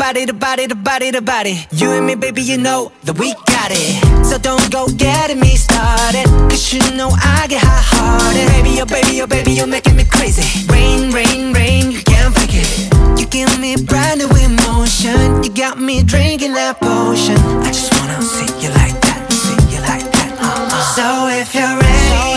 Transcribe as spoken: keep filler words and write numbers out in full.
body, the body, the body, the body. You and me, baby, you know that we got it. So don't go getting me started, cause you know I get hot-hearted. Baby, oh baby, oh baby, you're making me crazy. Rain, rain, rain, you can't fake it. You give me brand new emotion. You got me drinking that potion. I just wanna see you like that, see you like that. uh-uh. So if you're ready,